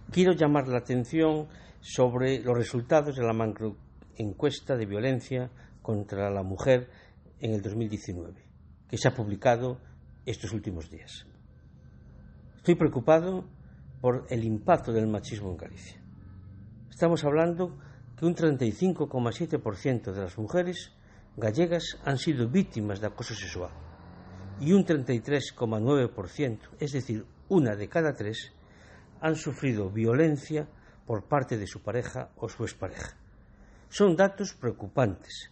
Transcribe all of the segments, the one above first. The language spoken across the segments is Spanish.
quiero llamar la atención sobre los resultados de la macroencuesta de violencia contra la mujer en el 2019, que se ha publicado estos últimos días. Estoy preocupado por el impacto del machismo en Galicia. Estamos hablando que un 35,7% de las mujeres gallegas han sido víctimas de acoso sexual y un 33,9%, es decir, una de cada tres, han sufrido violencia por parte de su pareja o su expareja. Son datos preocupantes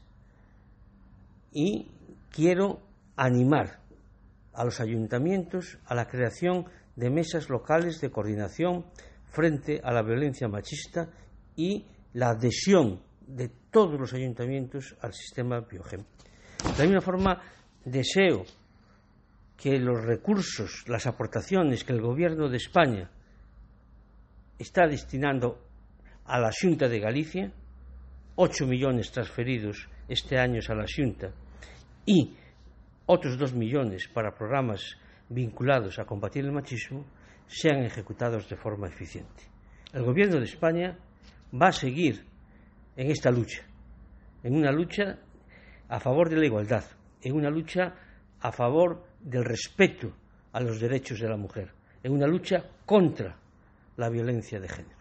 y quiero animar a los ayuntamientos a la creación de mesas locales de coordinación frente a la violencia machista y la adhesión de todos los ayuntamientos al sistema Biogen. De la misma forma, deseo que los recursos, las aportaciones que el Gobierno de España está destinando a la Xunta de Galicia, 8 millones transferidos este año a la Xunta y otros 2 millones para programas vinculados a combatir el machismo, sean ejecutados de forma eficiente. El Gobierno de España va a seguir en esta lucha, en una lucha a favor de la igualdad, en una lucha a favor del respeto a los derechos de la mujer, en una lucha contra la violencia de género.